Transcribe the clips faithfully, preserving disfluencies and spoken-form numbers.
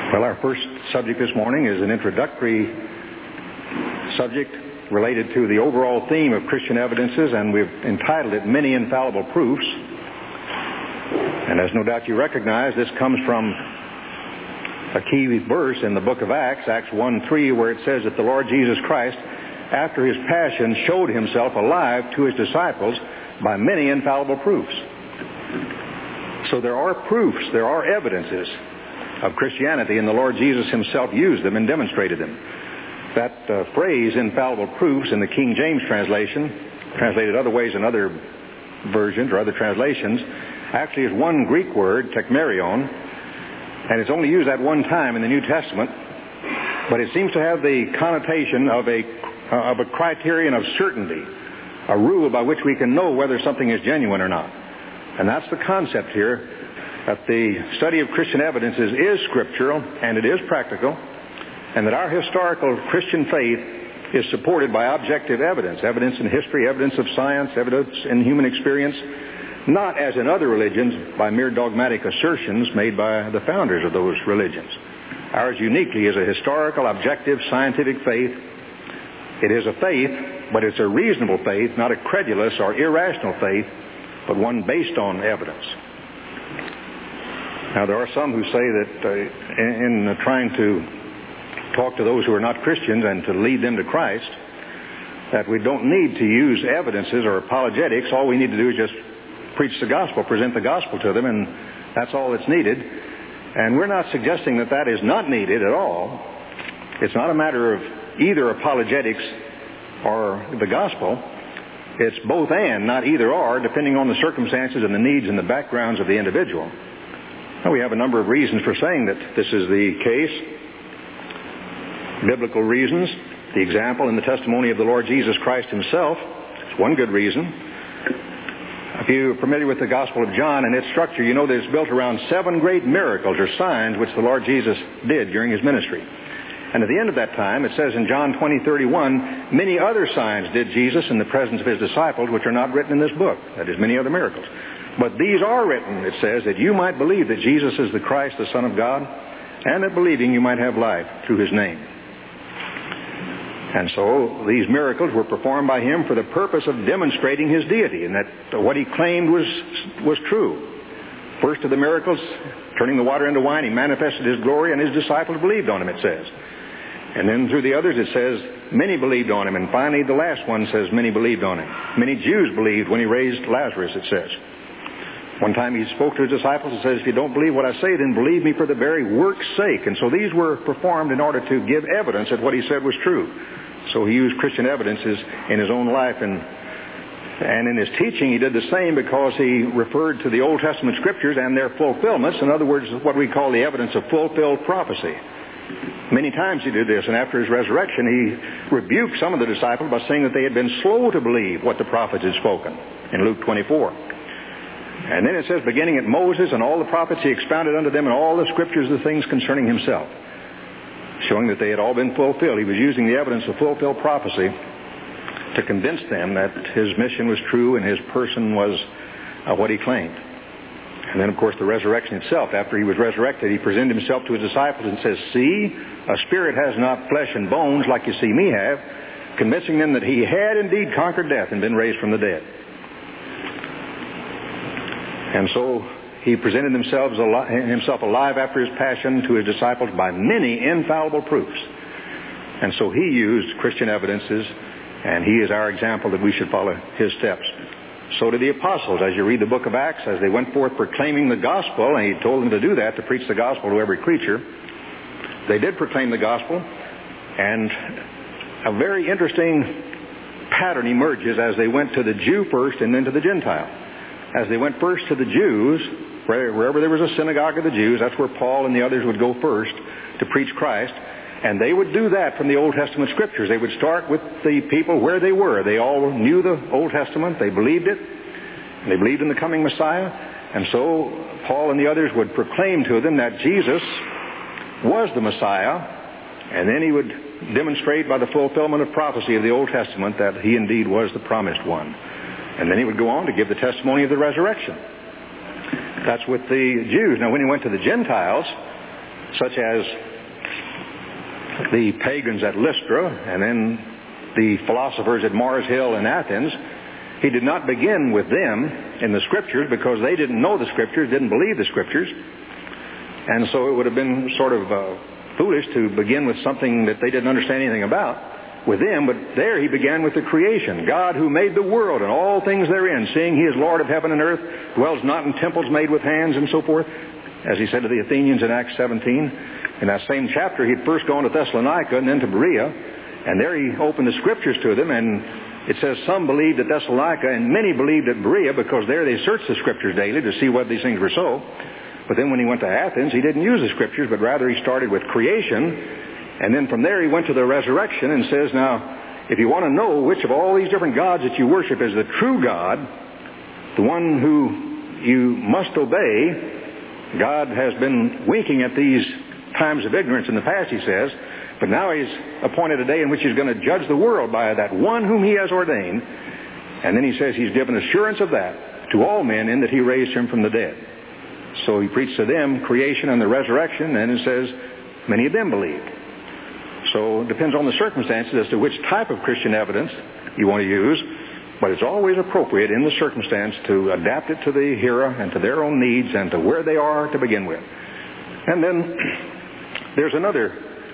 Well, our first subject this morning is an introductory subject related to the overall theme of Christian evidences, and we've entitled it Many Infallible Proofs. And as no doubt you recognize, this comes from a key verse in the book of Acts, Acts one three, where it says that the Lord Jesus Christ, after His passion, showed Himself alive to His disciples by many infallible proofs. So there are proofs, there are evidences of Christianity, and the Lord Jesus Himself used them and demonstrated them. That uh, phrase, infallible proofs, in the King James translation, translated other ways in other versions or other translations, actually is one Greek word, tekmerion, and it's only used at one time in the New Testament, but it seems to have the connotation of a, uh, of a criterion of certainty, a rule by which we can know whether something is genuine or not. And that's the concept here, that the study of Christian evidences is scriptural and it is practical, and that our historical Christian faith is supported by objective evidence, evidence in history, evidence of science, evidence in human experience, not as in other religions by mere dogmatic assertions made by the founders of those religions. Ours uniquely is a historical, objective, scientific faith. It is a faith, but it's a reasonable faith, not a credulous or irrational faith, but one based on evidence. Now, there are some who say that uh, in, in trying to talk to those who are not Christians and to lead them to Christ, that we don't need to use evidences or apologetics. All we need to do is just preach the gospel, present the gospel to them, and that's all that's needed. And we're not suggesting that that is not needed at all. It's not a matter of either apologetics or the gospel. It's both and, not either or, depending on the circumstances and the needs and the backgrounds of the individual. Now, we have a number of reasons for saying that this is the case. Biblical reasons, the example and the testimony of the Lord Jesus Christ Himself is one good reason. If you're familiar with the Gospel of John and its structure, you know that it's built around seven great miracles or signs which the Lord Jesus did during His ministry. And at the end of that time, it says in John twenty thirty-one, many other signs did Jesus in the presence of His disciples, which are not written in this book. That is, many other miracles. But these are written, it says, that you might believe that Jesus is the Christ, the Son of God, and that believing you might have life through His name. And so these miracles were performed by Him for the purpose of demonstrating His deity, and that what He claimed was, was true. First of the miracles, turning the water into wine, He manifested His glory, and His disciples believed on Him, it says. And then through the others it says, many believed on Him. And finally the last one says, many believed on Him. Many Jews believed when He raised Lazarus, it says. One time He spoke to His disciples and says, if you don't believe what I say, then believe me for the very work's sake. And so these were performed in order to give evidence that what He said was true. So He used Christian evidences in His own life, and and in His teaching He did the same, because He referred to the Old Testament Scriptures and their fulfillments. In other words, what we call the evidence of fulfilled prophecy. Many times He did this, and after His resurrection He rebuked some of the disciples by saying that they had been slow to believe what the prophets had spoken in Luke twenty-four. And then it says, beginning at Moses and all the prophets, He expounded unto them in all the Scriptures the things concerning Himself, showing that they had all been fulfilled. He was using the evidence of fulfilled prophecy to convince them that His mission was true and His person was uh, what He claimed. And then, of course, the resurrection itself. After He was resurrected, He presented Himself to His disciples and says, see, a spirit has not flesh and bones like you see me have, convincing them that He had indeed conquered death and been raised from the dead. And so He presented himself, himself alive after His passion to His disciples by many infallible proofs. And so He used Christian evidences, and He is our example that we should follow His steps. So did the apostles. As you read the book of Acts, as they went forth proclaiming the gospel, and He told them to do that, to preach the gospel to every creature, they did proclaim the gospel, and a very interesting pattern emerges as they went to the Jew first and then to the Gentile. As they went first to the Jews, wherever there was a synagogue of the Jews, that's where Paul and the others would go first to preach Christ. And they would do that from the Old Testament Scriptures. They would start with the people where they were. They all knew the Old Testament. They believed it. And they believed in the coming Messiah. And so Paul and the others would proclaim to them that Jesus was the Messiah. And then he would demonstrate by the fulfillment of prophecy of the Old Testament that He indeed was the promised one. And then He would go on to give the testimony of the resurrection. That's with the Jews. Now, when He went to the Gentiles, such as the pagans at Lystra and then the philosophers at Mars Hill in Athens, he did not begin with them in the Scriptures because they didn't know the Scriptures, didn't believe the Scriptures. And so it would have been sort of uh, foolish to begin with something that they didn't understand anything about with them. But there he began with the creation. God who made the world and all things therein, seeing he is Lord of heaven and earth, dwells not in temples made with hands and so forth, as he said to the Athenians in Acts seventeen. In that same chapter, he'd first gone to Thessalonica and then to Berea, and there he opened the Scriptures to them, and it says some believed at Thessalonica and many believed at Berea because there they searched the Scriptures daily to see whether these things were so. But then when he went to Athens, he didn't use the Scriptures, but rather he started with creation, and then from there he went to the resurrection and says, now, if you want to know which of all these different gods that you worship is the true God, the one who you must obey, God has been winking at these times of ignorance in the past, he says, but now he's appointed a day in which he's going to judge the world by that one whom he has ordained. And then he says he's given assurance of that to all men in that he raised him from the dead. So he preached to them creation and the resurrection, and it says many of them believed. So it depends on the circumstances as to which type of Christian evidence you want to use, but it's always appropriate in the circumstance to adapt it to the hearer and to their own needs and to where they are to begin with. And then there's another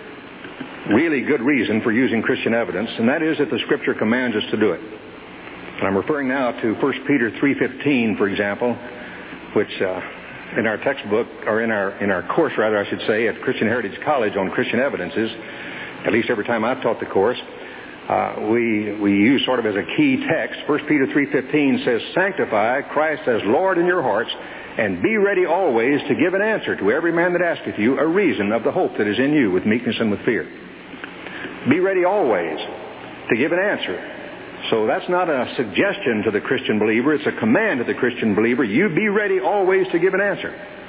really good reason for using Christian evidence, and that is that the Scripture commands us to do it. And I'm referring now to First Peter three fifteen, for example, which uh, in our textbook, or in our in our course, rather, I should say, at Christian Heritage College on Christian evidences, at least every time I've taught the course, uh, we we use sort of as a key text. First Peter three fifteen says, "Sanctify Christ as Lord in your hearts, and be ready always to give an answer to every man that asketh you a reason of the hope that is in you with meekness and with fear." Be ready always to give an answer. So that's not a suggestion to the Christian believer. It's a command to the Christian believer. You be ready always to give an answer.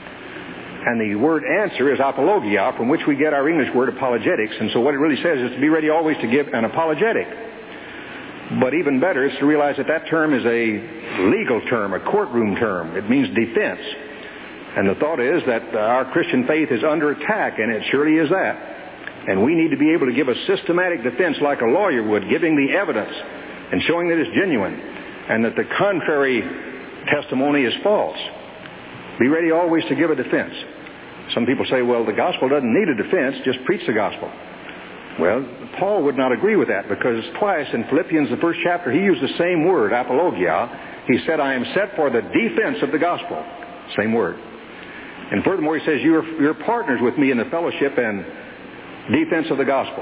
And the word answer is apologia, from which we get our English word apologetics. And so what it really says is to be ready always to give an apologetic. But even better is to realize that that term is a legal term, a courtroom term. It means defense. And the thought is that our Christian faith is under attack, and it surely is that. And we need to be able to give a systematic defense like a lawyer would, giving the evidence and showing that it's genuine and that the contrary testimony is false. Be ready always to give a defense. Some people say, well, the gospel doesn't need a defense, just preach the gospel. Well, Paul would not agree with that, because twice in Philippians, the first chapter, he used the same word, apologia. He said, I am set for the defense of the gospel. Same word. And furthermore, he says, you're, you're partners with me in the fellowship and defense of the gospel.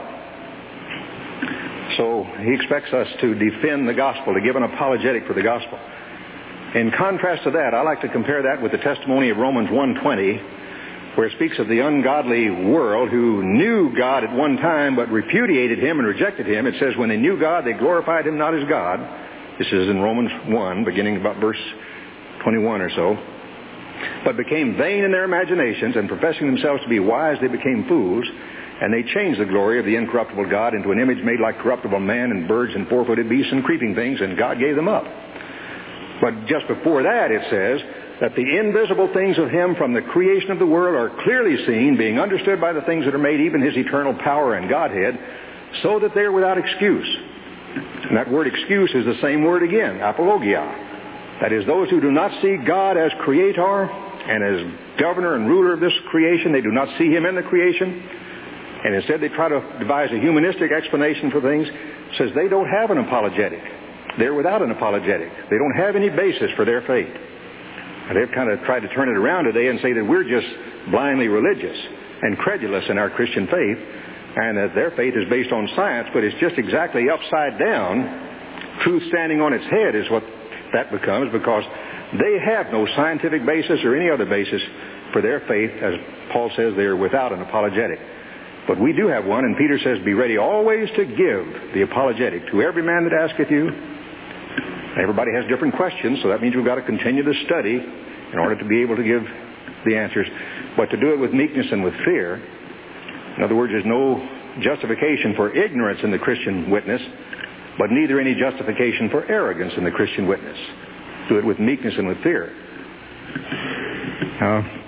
So he expects us to defend the gospel, to give an apologetic for the gospel. In contrast to that, I like to compare that with the testimony of Romans one twenty, where it speaks of the ungodly world who knew God at one time but repudiated Him and rejected Him. It says when they knew God, they glorified Him not as God. This is in Romans one, beginning about verse twenty-one or so. But became vain in their imaginations, and professing themselves to be wise, they became fools. And they changed the glory of the incorruptible God into an image made like corruptible man and birds and four-footed beasts and creeping things, and God gave them up. But just before that it says that the invisible things of Him from the creation of the world are clearly seen, being understood by the things that are made, even His eternal power and Godhead, so that they are without excuse. And that word excuse is the same word again, apologia. That is, those who do not see God as creator and as governor and ruler of this creation, they do not see Him in the creation, and instead they try to devise a humanistic explanation for things, says they don't have an apologetic. They're without an apologetic. They don't have any basis for their faith. And they've kind of tried to turn it around today and say that we're just blindly religious and credulous in our Christian faith, and that their faith is based on science, but it's just exactly upside down. Truth standing on its head is what that becomes, because they have no scientific basis or any other basis for their faith. As Paul says, they are without an apologetic. But we do have one, and Peter says, be ready always to give the apologetic to every man that asketh you. Everybody has different questions, so that means we've got to continue to study in order to be able to give the answers. But to do it with meekness and with fear. In other words, there's no justification for ignorance in the Christian witness, but neither any justification for arrogance in the Christian witness. Do it with meekness and with fear. Uh,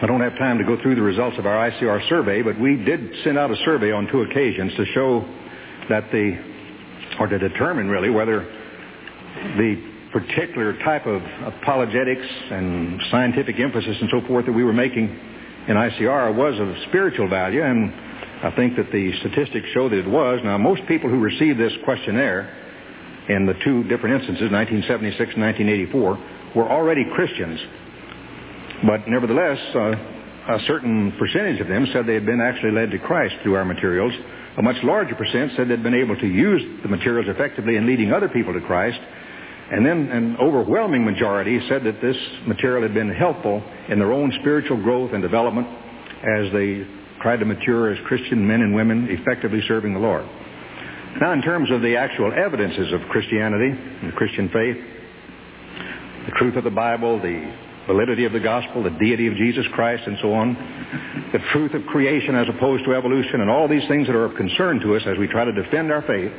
I don't have time to go through the results of our I C R survey, but we did send out a survey on two occasions to show that the, or to determine really whether the particular type of apologetics and scientific emphasis and so forth that we were making in I C R was of spiritual value, and I think that the statistics show that it was. Now, most people who received this questionnaire in the two different instances, nineteen seventy-six and nineteen eighty-four, were already Christians. But nevertheless, uh, a certain percentage of them said they had been actually led to Christ through our materials. A much larger percent said they'd been able to use the materials effectively in leading other people to Christ. And then an overwhelming majority said that this material had been helpful in their own spiritual growth and development as they tried to mature as Christian men and women effectively serving the Lord. Now, in terms of the actual evidences of Christianity and the Christian faith, the truth of the Bible, the validity of the gospel, the deity of Jesus Christ, and so on, the truth of creation as opposed to evolution, and all these things that are of concern to us as we try to defend our faith,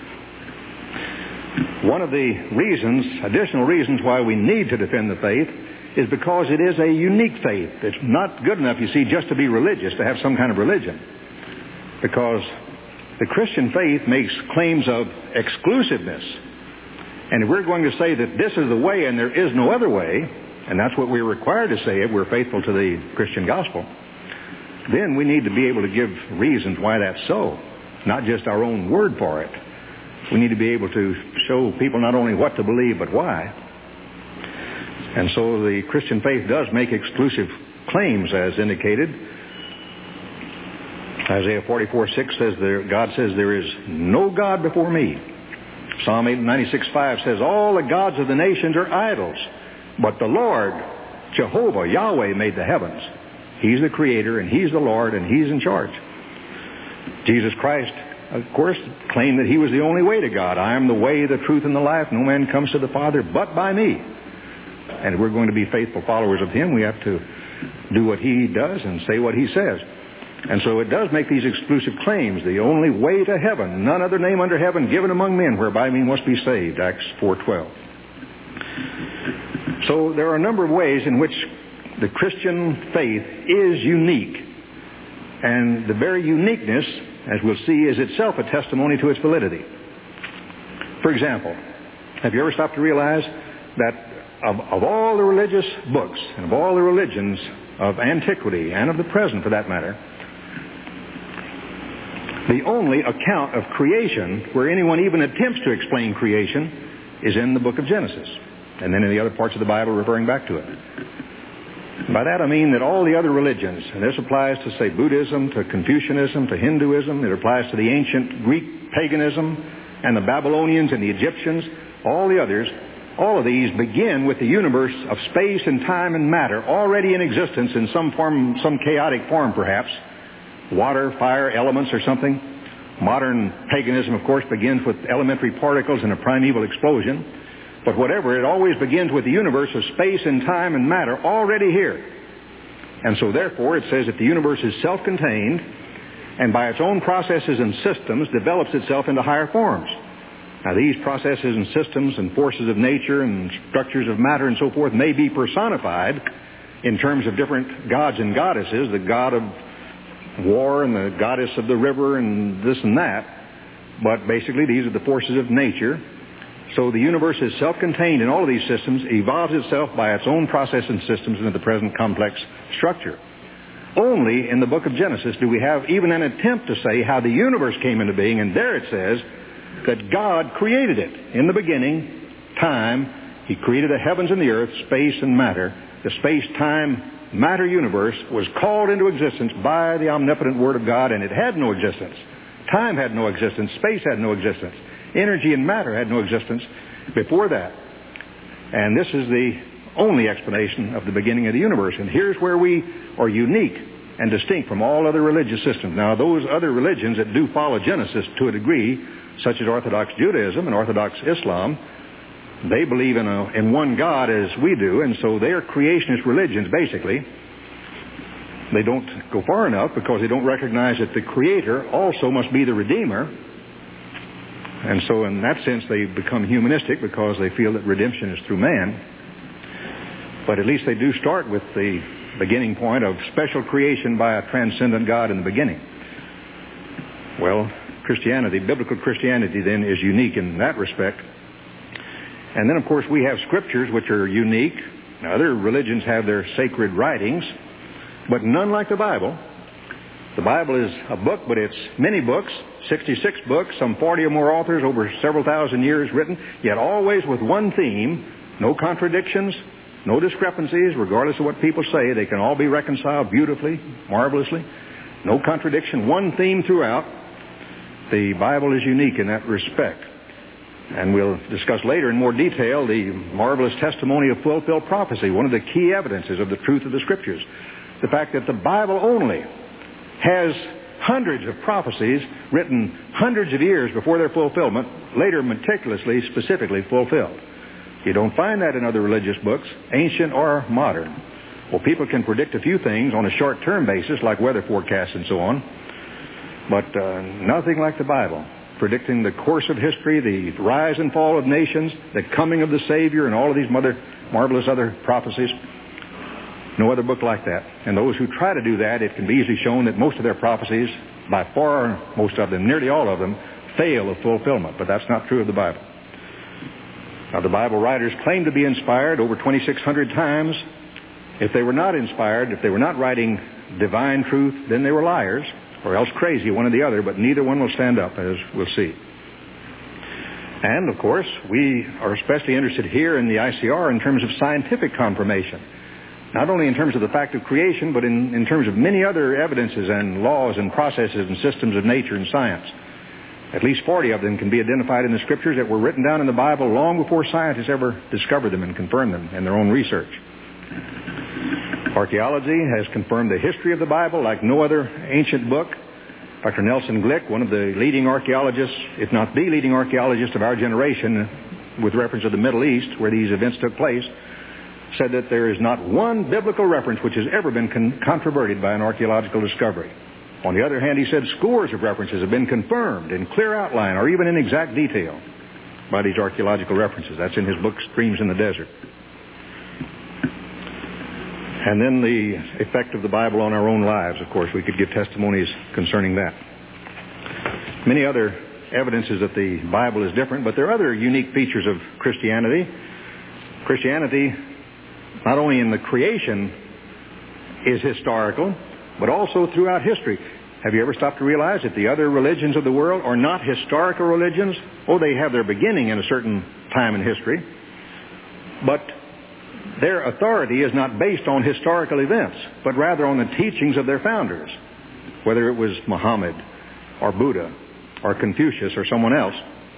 one of the reasons, additional reasons why we need to defend the faith is because it is a unique faith. It's not good enough, you see, just to be religious, to have some kind of religion. Because the Christian faith makes claims of exclusiveness. And if we're going to say that this is the way and there is no other way, and that's what we're required to say if we're faithful to the Christian gospel, then we need to be able to give reasons why that's so, not just our own word for it. We need to be able to show people not only what to believe, but why. And so the Christian faith does make exclusive claims, as indicated. Isaiah forty-four six says, there, God says, there is no God before me. Psalm ninety-six five says, all the gods of the nations are idols, but the Lord, Jehovah, Yahweh, made the heavens. He's the Creator, and He's the Lord, and He's in charge. Jesus Christ, of course, claimed that He was the only way to God. I am the way, the truth, and the life. No man comes to the Father but by me. And if we're going to be faithful followers of Him, we have to do what He does and say what He says. And so it does make these exclusive claims. The only way to heaven, none other name under heaven given among men whereby we must be saved, Acts four twelve. So there are a number of ways in which the Christian faith is unique. And the very uniqueness, as we'll see, is itself a testimony to its validity. For example, have you ever stopped to realize that of, of all the religious books and of all the religions of antiquity and of the present, for that matter, the only account of creation where anyone even attempts to explain creation is in the book of Genesis, and then in the other parts of the Bible referring back to it. By that I mean that all the other religions, and this applies to, say, Buddhism, to Confucianism, to Hinduism, it applies to the ancient Greek paganism, and the Babylonians and the Egyptians, all the others, all of these begin with the universe of space and time and matter already in existence in some form, some chaotic form perhaps, water, fire, elements or something. Modern paganism, of course, begins with elementary particles and a primeval explosion. But whatever, it always begins with the universe of space and time and matter already here. And so therefore it says that the universe is self-contained and by its own processes and systems develops itself into higher forms. Now these processes and systems and forces of nature and structures of matter and so forth may be personified in terms of different gods and goddesses, the god of war and the goddess of the river and this and that. But basically these are the forces of nature. So the universe is self-contained in all of these systems, evolves itself by its own process and systems into the present complex structure. Only in the book of Genesis do we have even an attempt to say how the universe came into being, and there it says that God created it. In the beginning, time, He created the heavens and the earth, space and matter. The space-time matter universe was called into existence by the omnipotent Word of God, and it had no existence. Time had no existence. Space had no existence. Energy and matter had no existence before that. And this is the only explanation of the beginning of the universe. And here's where we are unique and distinct from all other religious systems. Now, those other religions that do follow Genesis to a degree, such as Orthodox Judaism and Orthodox Islam, they believe in, a, in one God as we do, and so they're creationist religions, basically. They don't go far enough because they don't recognize that the Creator also must be the Redeemer. And so in that sense they become humanistic because they feel that redemption is through man. But at least they do start with the beginning point of special creation by a transcendent God in the beginning. Well, Christianity, biblical Christianity then is unique in that respect. And then, of course, we have scriptures which are unique. Now, other religions have their sacred writings, but none like the Bible. The Bible is a book, but it's many books, sixty-six books, some forty or more authors over several thousand years written, yet always with one theme, no contradictions, no discrepancies, regardless of what people say. They can all be reconciled beautifully, marvelously. No contradiction, one theme throughout. The Bible is unique in that respect. And we'll discuss later in more detail the marvelous testimony of fulfilled prophecy, one of the key evidences of the truth of the Scriptures. The fact that the Bible only has hundreds of prophecies written hundreds of years before their fulfillment, later meticulously, specifically fulfilled. You don't find that in other religious books, ancient or modern. Well, people can predict a few things on a short-term basis, like weather forecasts and so on, but uh, nothing like the Bible, predicting the course of history, the rise and fall of nations, the coming of the Savior, and all of these other marvelous other prophecies. No other book like that. And those who try to do that, it can be easily shown that most of their prophecies, by far most of them, nearly all of them, fail of fulfillment. But that's not true of the Bible. Now, the Bible writers claim to be inspired over twenty-six hundred times. If they were not inspired, if they were not writing divine truth, then they were liars, or else crazy, one or the other, but neither one will stand up, as we'll see. And, of course, we are especially interested here in the I C R in terms of scientific confirmation. Not only in terms of the fact of creation, but in, in terms of many other evidences and laws and processes and systems of nature and science. At least forty of them can be identified in the Scriptures that were written down in the Bible long before scientists ever discovered them and confirmed them in their own research. Archaeology has confirmed the history of the Bible like no other ancient book. Doctor Nelson Glick, one of the leading archaeologists, if not the leading archaeologist of our generation, with reference to the Middle East, where these events took place, said that there is not one biblical reference which has ever been con- controverted by an archaeological discovery. On the other hand, he said scores of references have been confirmed in clear outline or even in exact detail by these archaeological references. That's in his book, Streams in the Desert. And then the effect of the Bible on our own lives, of course. We could give testimonies concerning that. Many other evidences that the Bible is different, but there are other unique features of Christianity. Christianity, not only in the creation, is historical, but also throughout history. Have you ever stopped to realize that the other religions of the world are not historical religions? Oh, they have their beginning in a certain time in history, but their authority is not based on historical events, but rather on the teachings of their founders, whether it was Muhammad or Buddha or Confucius or someone else.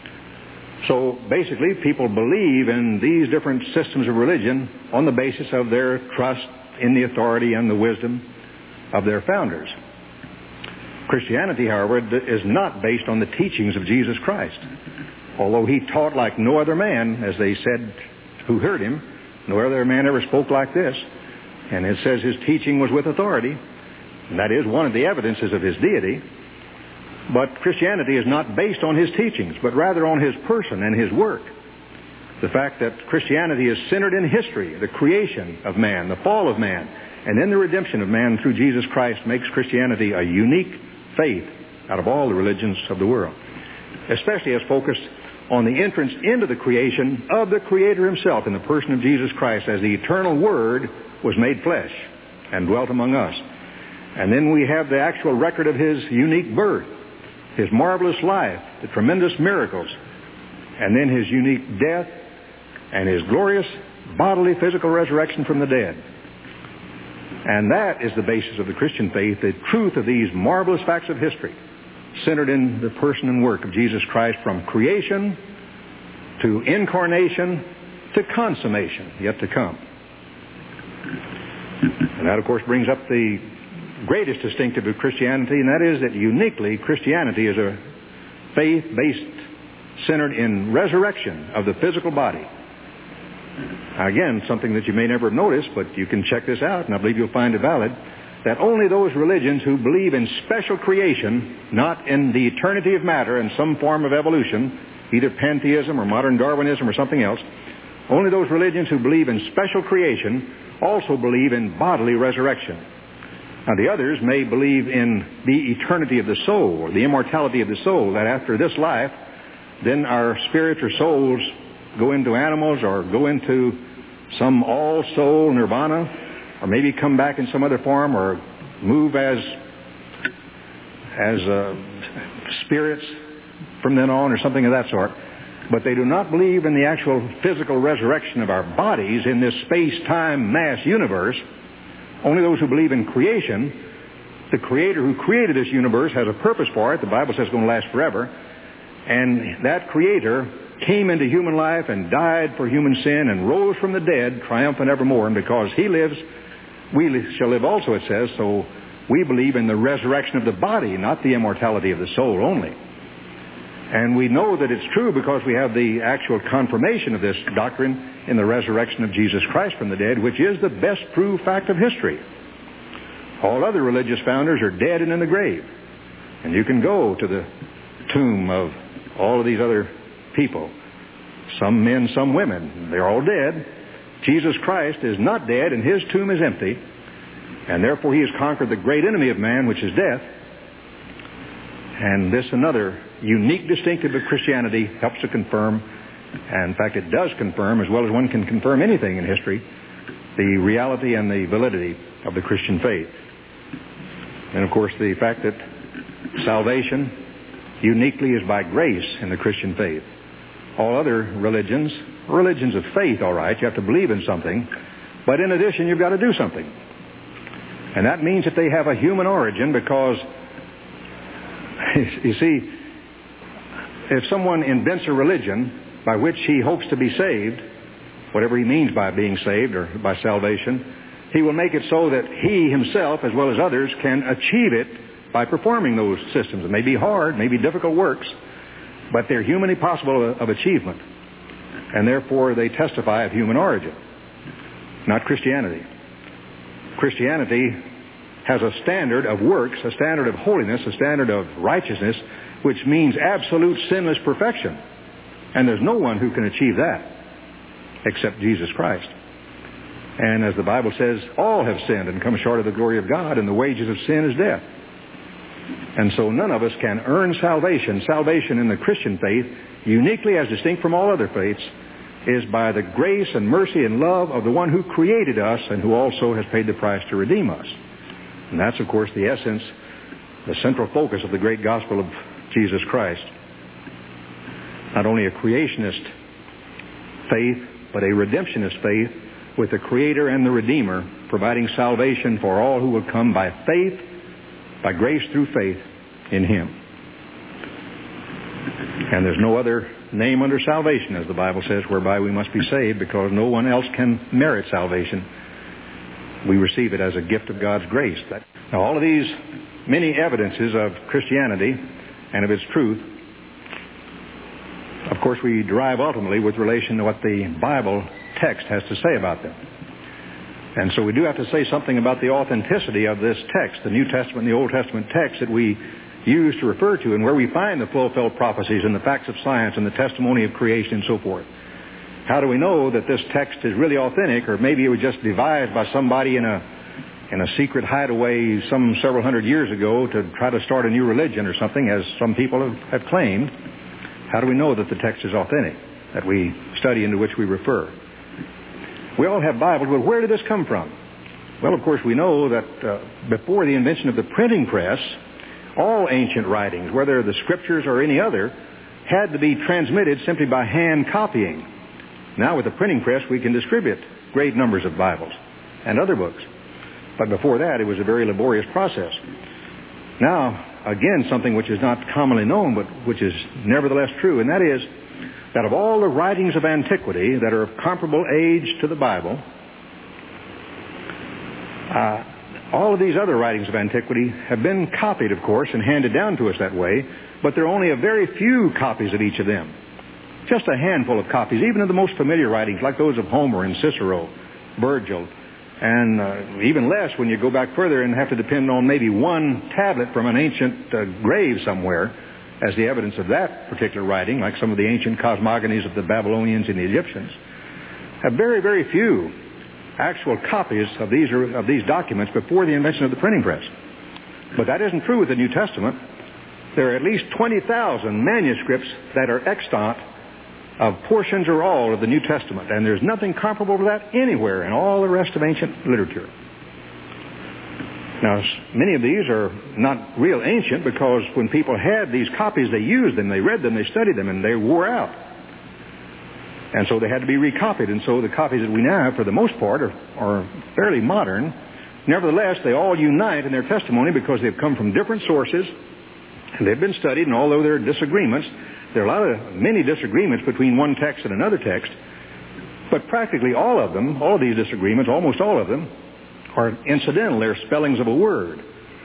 So basically, people believe in these different systems of religion on the basis of their trust in the authority and the wisdom of their founders. Christianity, however, is not based on the teachings of Jesus Christ. Although he taught like no other man, as they said who heard him, no other man ever spoke like this. And it says his teaching was with authority. And that is one of the evidences of his deity. But Christianity is not based on his teachings, but rather on his person and his work. The fact that Christianity is centered in history, the creation of man, the fall of man, and then the redemption of man through Jesus Christ makes Christianity a unique faith out of all the religions of the world. Especially as focused on the entrance into the creation of the Creator himself in the person of Jesus Christ as the eternal Word was made flesh and dwelt among us. And then we have the actual record of his unique birth, his marvelous life, the tremendous miracles, and then his unique death and his glorious bodily physical resurrection from the dead. And that is the basis of the Christian faith, the truth of these marvelous facts of history, centered in the person and work of Jesus Christ from creation to incarnation to consummation, yet to come. And that, of course, brings up the greatest distinctive of Christianity, and that is that uniquely Christianity is a faith based, centered in resurrection of the physical body. Now, again, something that you may never have noticed, but you can check this out, and I believe you'll find it valid, that only those religions who believe in special creation, not in the eternity of matter and some form of evolution, either pantheism or modern Darwinism or something else, only those religions who believe in special creation also believe in bodily resurrection. Now, the others may believe in the eternity of the soul, or the immortality of the soul, that after this life, then our spirits or souls go into animals or go into some all-soul nirvana, or maybe come back in some other form, or move as as uh, spirits from then on, or something of that sort. But they do not believe in the actual physical resurrection of our bodies in this space-time mass universe. Only those who believe in creation. The Creator who created this universe has a purpose for it. The Bible says it's going to last forever. And that Creator came into human life and died for human sin and rose from the dead, triumphant evermore. And because He lives, we shall live also, it says. So we believe in the resurrection of the body, not the immortality of the soul only. And we know that it's true because we have the actual confirmation of this doctrine in the resurrection of Jesus Christ from the dead, which is the best proved fact of history. All other religious founders are dead and in the grave. And you can go to the tomb of all of these other people. Some men, some women. They're all dead. Jesus Christ is not dead, and His tomb is empty. And therefore He has conquered the great enemy of man, which is death. And this another unique distinctive of Christianity helps to confirm, and in fact it does confirm, as well as one can confirm anything in history, the reality and the validity of the Christian faith. And of course the fact that salvation uniquely is by grace in the Christian faith. All other religions, religions of faith, all right, you have to believe in something, but in addition you've got to do something. And that means that they have a human origin because, you see, if someone invents a religion by which he hopes to be saved, whatever he means by being saved or by salvation, he will make it so that he himself, as well as others, can achieve it by performing those systems. It may be hard, may be difficult works, but they're humanly possible of achievement. And therefore they testify of human origin, not Christianity. Christianity has a standard of works, a standard of holiness, a standard of righteousness, which means absolute sinless perfection. And there's no one who can achieve that except Jesus Christ. And as the Bible says, all have sinned and come short of the glory of God, and the wages of sin is death. And so none of us can earn salvation. Salvation in the Christian faith, uniquely as distinct from all other faiths, is by the grace and mercy and love of the one who created us and who also has paid the price to redeem us. And that's, of course, the essence, the central focus of the great gospel of Jesus Christ. Not only a creationist faith, but a redemptionist faith with the Creator and the Redeemer, providing salvation for all who will come by faith, by grace through faith in Him. And there's no other name under salvation, as the Bible says, whereby we must be saved, because no one else can merit salvation. We receive it as a gift of God's grace. Now, all of these many evidences of Christianity and of its truth, of course, we derive ultimately with relation to what the Bible text has to say about them. And so we do have to say something about the authenticity of this text, the New Testament and the Old Testament text that we use to refer to, and where we find the fulfilled prophecies and the facts of science and the testimony of creation and so forth. How do we know that this text is really authentic, or maybe it was just devised by somebody in a in a secret hideaway some several hundred years ago to try to start a new religion or something, as some people have, have claimed? How do we know that the text is authentic, that we study into which we refer? We all have Bibles, but where did this come from? Well, of course, we know that uh, before the invention of the printing press, all ancient writings, whether the Scriptures or any other, had to be transmitted simply by hand copying. Now, with the printing press, we can distribute great numbers of Bibles and other books. But before that, it was a very laborious process. Now, again, something which is not commonly known, but which is nevertheless true, and that is that of all the writings of antiquity that are of comparable age to the Bible, uh, all of these other writings of antiquity have been copied, of course, and handed down to us that way, but there are only a very few copies of each of them. Just a handful of copies, even of the most familiar writings, like those of Homer and Cicero, Virgil, and uh, even less when you go back further and have to depend on maybe one tablet from an ancient uh, grave somewhere as the evidence of that particular writing, like some of the ancient cosmogonies of the Babylonians and the Egyptians. Have very, very few actual copies of these of these documents before the invention of the printing press. But that isn't true with the New Testament. There are at least twenty thousand manuscripts that are extant of portions or all of the New Testament, and there's nothing comparable to that anywhere in all the rest of ancient literature. Now, many of these are not real ancient because when people had these copies, they used them, they read them, they studied them, and they wore out. And so they had to be recopied. And so the copies that we now have, for the most part, are, are fairly modern. Nevertheless, they all unite in their testimony because they've come from different sources, and they've been studied, and although there are disagreements, there are a lot of, many disagreements between one text and another text, but practically all of them, all of these disagreements, almost all of them, are incidental. They're spellings of a word,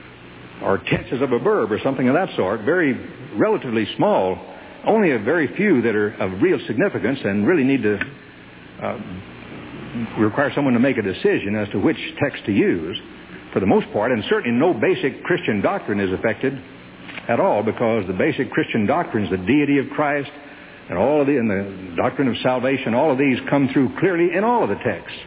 or tenses of a verb, or something of that sort, very relatively small. Only a very few that are of real significance and really need to uh, require someone to make a decision as to which text to use, for the most part, and certainly no basic Christian doctrine is affected at all, because the basic Christian doctrines, the deity of Christ, and all of the, and the doctrine of salvation, all of these come through clearly in all of the texts,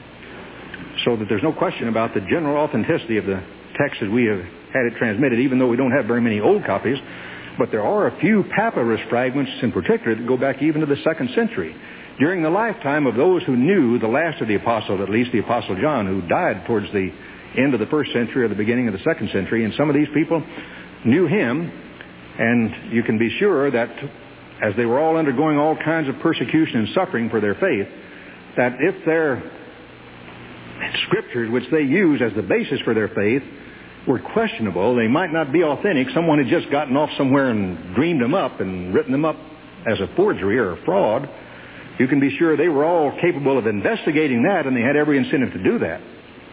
so that there's no question about the general authenticity of the text as we have had it transmitted, even though we don't have very many old copies. But there are a few papyrus fragments in particular that go back even to the second century, during the lifetime of those who knew the last of the apostles, at least the Apostle John, who died towards the end of the first century or the beginning of the second century. And some of these people knew him, and you can be sure that as they were all undergoing all kinds of persecution and suffering for their faith, that if their scriptures, which they use as the basis for their faith, were questionable, they might not be authentic. Someone had just gotten off somewhere and dreamed them up and written them up as a forgery or a fraud. You can be sure they were all capable of investigating that, and they had every incentive to do that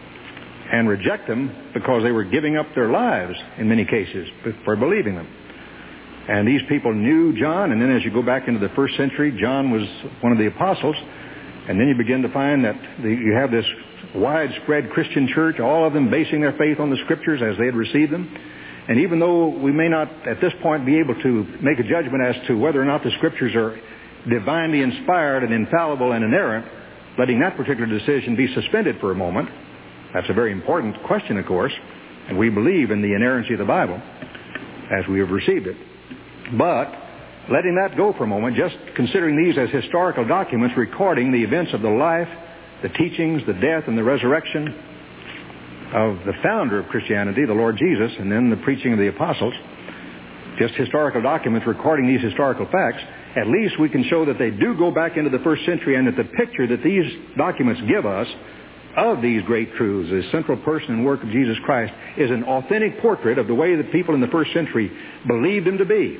and reject them because they were giving up their lives in many cases for believing them. And these people knew John, and then as you go back into the first century, John was one of the apostles, and then you begin to find that the, you have this widespread Christian church, all of them basing their faith on the Scriptures as they had received them. And even though we may not at this point be able to make a judgment as to whether or not the Scriptures are divinely inspired and infallible and inerrant, letting that particular decision be suspended for a moment, that's a very important question, of course, and we believe in the inerrancy of the Bible as we have received it. But letting that go for a moment, just considering these as historical documents recording the events of the life, the teachings, the death, and the resurrection of the founder of Christianity, the Lord Jesus, and then the preaching of the apostles, just historical documents recording these historical facts, at least we can show that they do go back into the first century, and that the picture that these documents give us of these great truths, the central person and work of Jesus Christ, is an authentic portrait of the way that people in the first century believed him to be.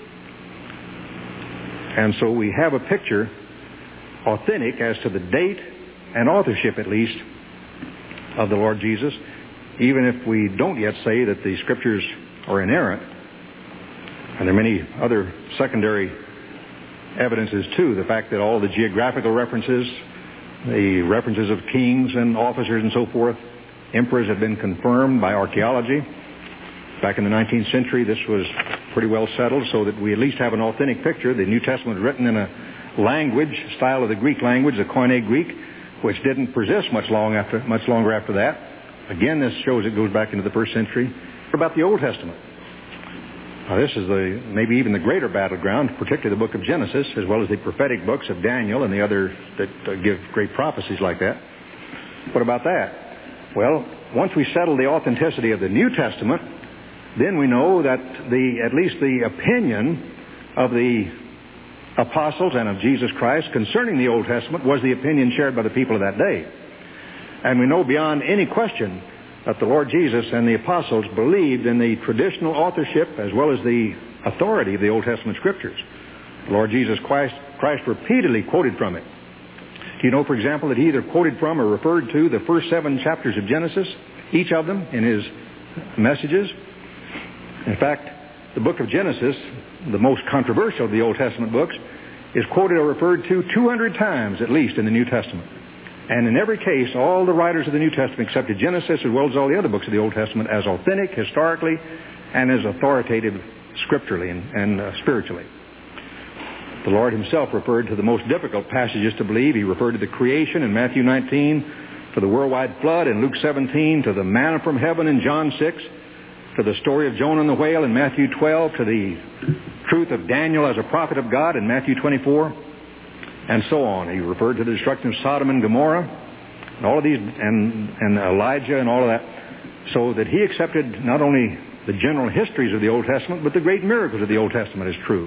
And so we have a picture authentic as to the date and authorship, at least, of the Lord Jesus, even if we don't yet say that the Scriptures are inerrant. And there are many other secondary evidences, too. The fact that all the geographical references, the references of kings and officers and so forth, emperors, have been confirmed by archaeology. Back in the nineteenth century, this was pretty well settled, so that we at least have an authentic picture. The New Testament was written in a language, style of the Greek language, the Koine Greek, which didn't persist much long after, much longer after that. Again, this shows it goes back into the first century. What about the Old Testament? Now, this is the maybe even the greater battleground, particularly the book of Genesis, as well as the prophetic books of Daniel and the other that uh, give great prophecies like that. What about that? Well, once we settle the authenticity of the New Testament, then we know that the at least the opinion of the apostles and of Jesus Christ concerning the Old Testament was the opinion shared by the people of that day. And we know beyond any question that the Lord Jesus and the apostles believed in the traditional authorship as well as the authority of the Old Testament Scriptures. The Lord Jesus Christ, Christ repeatedly quoted from it. Do you know, for example, that he either quoted from or referred to the first seven chapters of Genesis, each of them, in his messages? In fact, the book of Genesis, the most controversial of the Old Testament books, is quoted or referred to two hundred times at least in the New Testament. And in every case, all the writers of the New Testament accepted Genesis as well as all the other books of the Old Testament as authentic historically and as authoritative scripturally and, and uh, spiritually. The Lord himself referred to the most difficult passages to believe. He referred to the creation in Matthew nineteen, to the worldwide flood in Luke seventeen, to the manna from heaven in John six, to the story of Jonah and the whale in Matthew twelve, to the truth of Daniel as a prophet of God in Matthew twenty-four, and so on. He referred to the destruction of Sodom and Gomorrah, and all of these, and, and Elijah and all of that, so that he accepted not only the general histories of the Old Testament, but the great miracles of the Old Testament as true.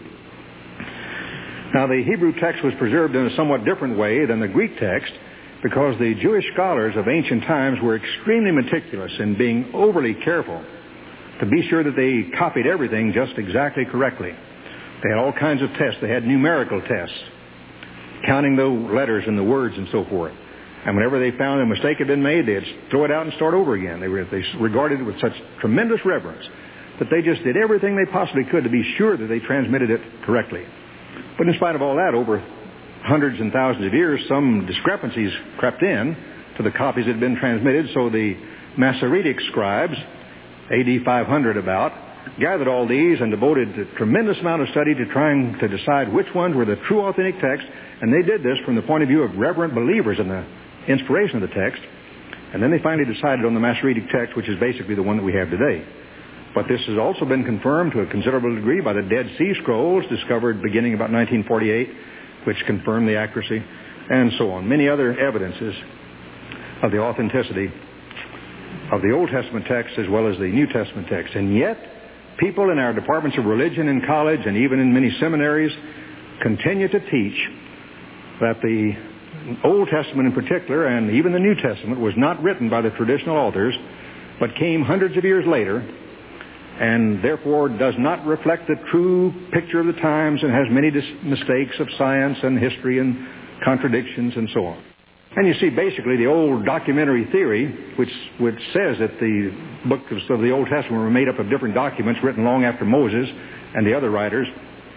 Now, the Hebrew text was preserved in a somewhat different way than the Greek text, because the Jewish scholars of ancient times were extremely meticulous in being overly careful to be sure that they copied everything just exactly correctly. They had all kinds of tests. They had numerical tests, counting the letters and the words and so forth. And whenever they found a mistake had been made, they'd throw it out and start over again. They, were, they regarded it with such tremendous reverence that they just did everything they possibly could to be sure that they transmitted it correctly. But in spite of all that, over hundreds and thousands of years, some discrepancies crept in to the copies that had been transmitted, so the Masoretic scribes, A D five hundred about, gathered all these and devoted a tremendous amount of study to trying to decide which ones were the true authentic text, and they did this from the point of view of reverent believers in the inspiration of the text, and then they finally decided on the Masoretic text, which is basically the one that we have today. But this has also been confirmed to a considerable degree by the Dead Sea Scrolls, discovered beginning about nineteen forty-eight, which confirm the accuracy, and so on. Many other evidences of the authenticity of the Old Testament text as well as the New Testament text. And yet, people in our departments of religion in college and even in many seminaries continue to teach that the Old Testament in particular, and even the New Testament, was not written by the traditional authors, but came hundreds of years later, and therefore does not reflect the true picture of the times and has many dis- mistakes of science and history and contradictions and so on. And you see, basically, the old documentary theory, which, which says that the books of the Old Testament were made up of different documents written long after Moses and the other writers,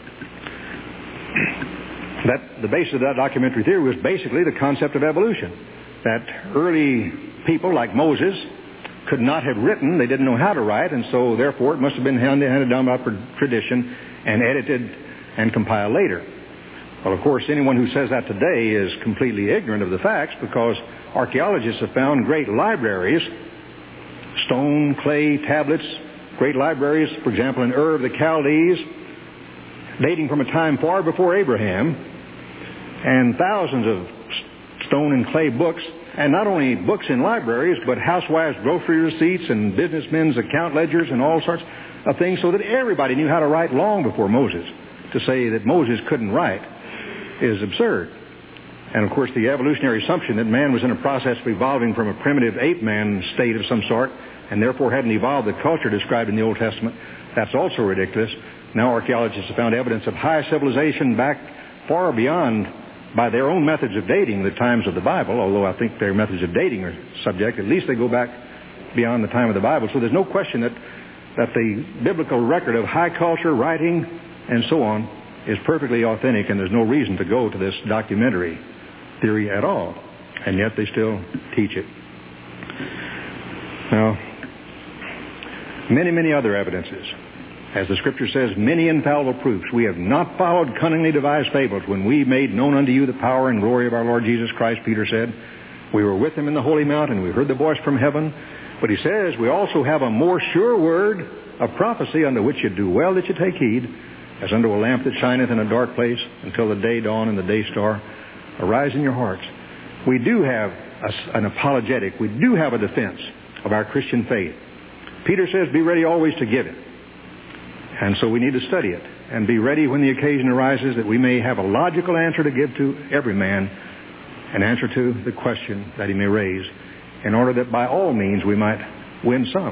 that the basis of that documentary theory was basically the concept of evolution. That early people like Moses could not have written, they didn't know how to write, and so therefore it must have been handed down by tradition and edited and compiled later. Well, of course, anyone who says that today is completely ignorant of the facts, because archaeologists have found great libraries, stone, clay, tablets, great libraries, for example, in Ur of the Chaldees, dating from a time far before Abraham, and thousands of stone and clay books, and not only books in libraries, but housewives' grocery receipts and businessmen's account ledgers and all sorts of things, so that everybody knew how to write long before Moses. To say that Moses couldn't write is absurd. And of course, the evolutionary assumption that man was in a process of evolving from a primitive ape-man state of some sort, and therefore hadn't evolved the culture described in the Old Testament, that's also ridiculous. Now archaeologists have found evidence of high civilization back far beyond, by their own methods of dating, the times of the Bible, although I think their methods of dating are subject. At least they go back beyond the time of the Bible. So there's no question that, that the biblical record of high culture, writing, and so on is perfectly authentic, and there's no reason to go to this documentary theory at all. And yet they still teach it. Now, many, many other evidences. As the Scripture says, many infallible proofs. We have not followed cunningly devised fables when we made known unto you the power and glory of our Lord Jesus Christ, Peter said. We were with him in the holy mountain. We heard the voice from heaven. But he says, we also have a more sure word of prophecy, unto which you do well that you take heed, as unto a lamp that shineth in a dark place until the day dawn and the day star arise in your hearts. We do have a, an apologetic. We do have a defense of our Christian faith. Peter says, be ready always to give it. And so we need to study it and be ready when the occasion arises, that we may have a logical answer to give to every man, an answer to the question that he may raise, in order that by all means we might win some.